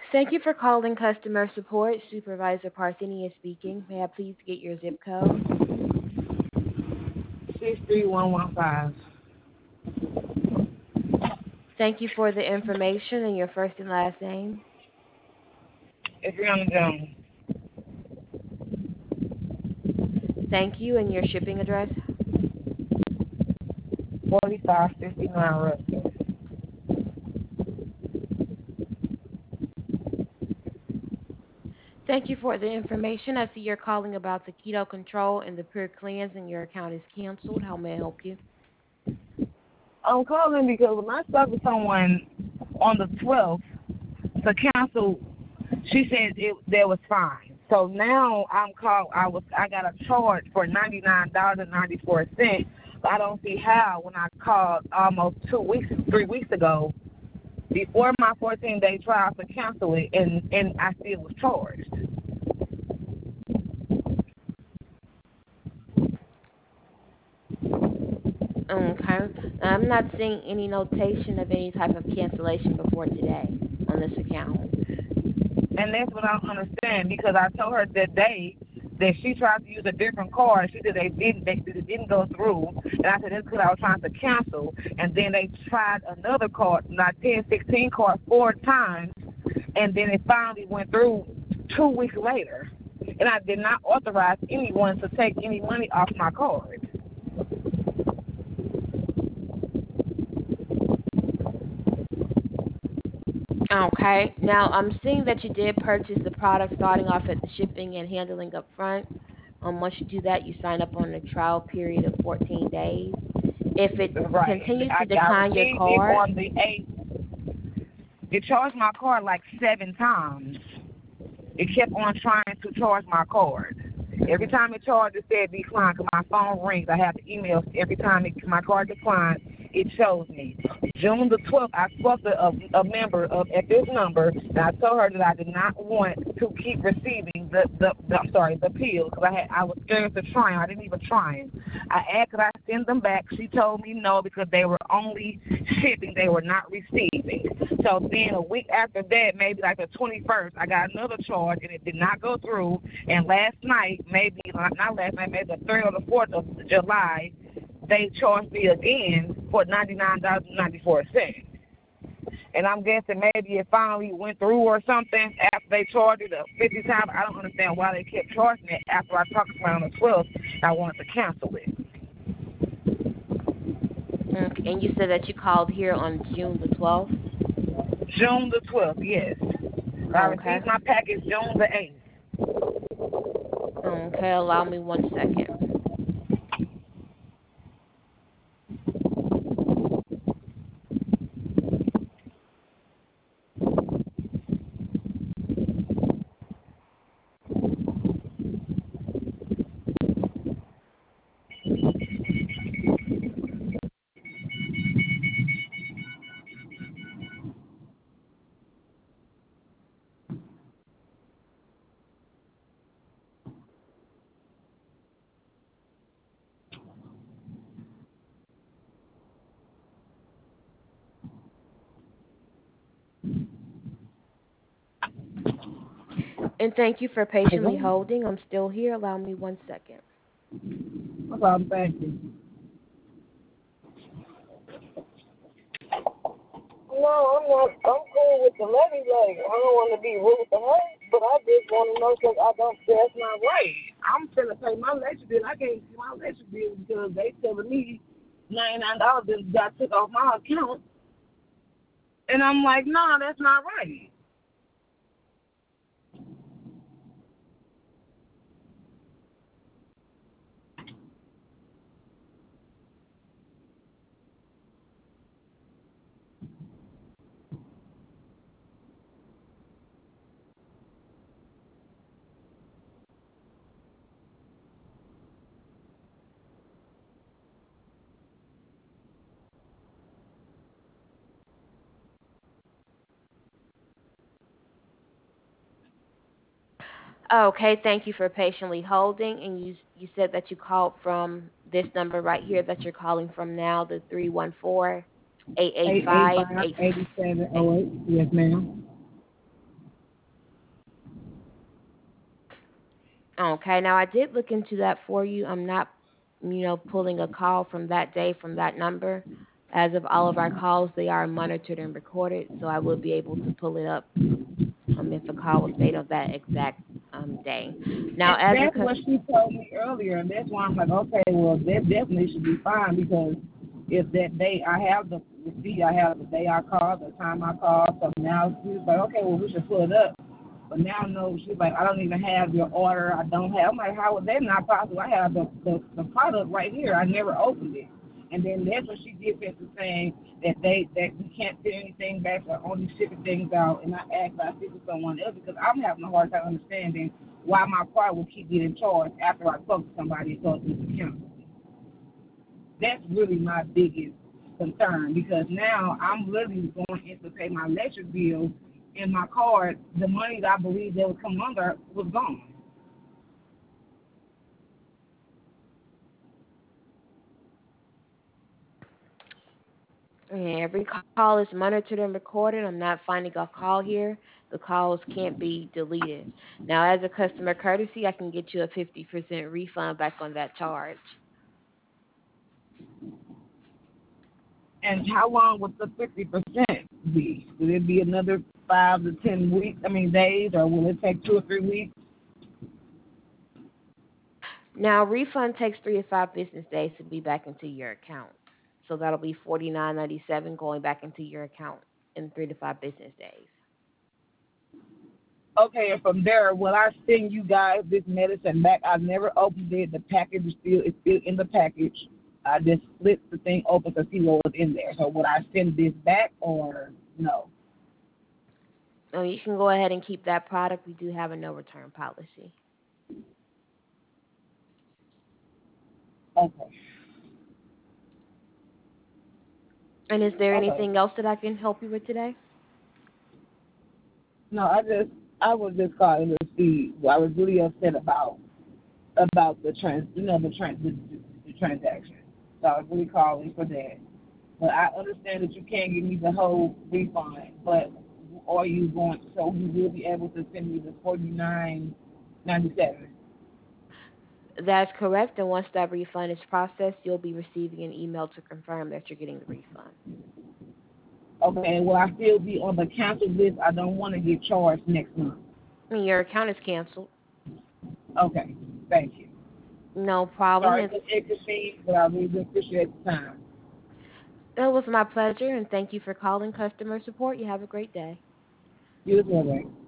Thank you for calling customer support. Supervisor Parthenia speaking. May I please get your zip code? 63115. Thank you for the information and your first and last name. Adriana Jones. Thank you and your shipping address. 4559 Russell. Thank you for the information. I see you're calling about the keto control and the pure cleanse and your account is canceled. How may I help you? I'm calling because when I spoke to someone on the 12th to cancel, she said that was fine. So now I got a charge for $99.94. But I don't see how when I called almost 3 weeks ago before my 14-day trial to cancel it, and I still was charged. Okay. I'm not seeing any notation of any type of cancellation before today on this account. And that's what I don't understand, because I told her that day that she tried to use a different card. She said it didn't go through. And I said that's because I was trying to cancel. And then they tried another card, not 1016 card, 4 times. And then it finally went through 2 weeks later. And I did not authorize anyone to take any money off my card. Okay. Now I'm seeing that you did purchase the product starting off at the shipping and handling up front. Once you do that, you sign up on a trial period of 14 days. If it Right. continues to I decline your received it card, on the 8th. It charged my card like 7 times. It kept on trying to charge my card. Every time it charged, it said decline. Because my phone rings. I have the emails. Every time my card declined, it shows me. June the 12th, I spoke to a member at this number, and I told her that I did not want to keep receiving the pills, because I was scared to try them. I didn't even try them. I asked could I send them back. She told me no, because they were only shipping. They were not receiving. So then a week after that, maybe like the 21st, I got another charge, and it did not go through. And last night, maybe not last night, maybe the 3rd or the 4th of July, they charged me again for $99.94. And I'm guessing maybe it finally went through or something after they charged it 50 times. I don't understand why they kept charging it after I talked to her on the 12th. I wanted to cancel it. okay, and you said that you called here on June the 12th? June the 12th, yes. I Okay. received my package June the 8th. Okay, allow me 1 second. And thank you for patiently holding. I'm still here. Allow me 1 second. No problem, thank you. No, I'm not. I'm cool with the levy. Like, I don't want to be rude to her, but I just want to know because I don't. That's not right. I'm finna pay my electric bill. I can't see my electric bill because they telling me $99 that got took off my account, and I'm like, no, that's not right. Okay, thank you for patiently holding. And you said that you called from this number right here that you're calling from now, the 314 885 885-8708. Yes, ma'am. Okay, now I did look into that for you. I'm not, pulling a call from that day from that number. As of all of our calls, they are monitored and recorded, so I will be able to pull it up if a call was made on that exact day. Now, And as a that's what she told me earlier, and that's why I'm like, okay, well, that definitely should be fine because if that day I have the receipt, I have the day I called, the time I called, so now she's like, okay, well, we should pull it up. But now, no, she's like, I don't even have your order. I don't have. I'm like, how is that not possible? I have the product right here. I never opened it. And then that's when she gets into saying that we can't send anything back or only shipping things out. And I asked if I speak to someone else because I'm having a hard time understanding why my car will keep getting charged after I spoke to somebody and told them to cancel. That's really my biggest concern because now I'm literally going in to pay my electric bill and my card, the money that I believe that was coming under was gone. every call is monitored and recorded. I'm not finding a call here. The calls can't be deleted. Now, as a customer courtesy, I can get you a 50% refund back on that charge. And how long would the 50% be? Would it be another 5 to 10 weeks? I mean days, or will it take 2 or 3 weeks? Now, refund takes 3 to 5 business days to be back into your account. So that'll be 49.97 going back into your account in 3 to 5 business days. Okay, and from there, will I send you guys this medicine back? I've never opened it. The package is still in the package. I just split the thing open to see what was in there. So would I send this back or no? So you can go ahead and keep that product. We do have a no return policy. Okay. And is there Okay. anything else that I can help you with today? No, I was just calling to see. I was really upset about the transaction. So I was really calling for that. But I understand that you can't give me the whole refund. But are you going? So you will be able to send me the $49.97. That's correct. And once that refund is processed, you'll be receiving an email to confirm that you're getting the refund. Okay, and will I still be on the cancel list? I don't want to get charged next month. I mean, your account is canceled. Okay, thank you. No problem. Sorry for the inconvenience, but I really appreciate the time. It was my pleasure, and thank you for calling customer support. You have a great day. You as well, right?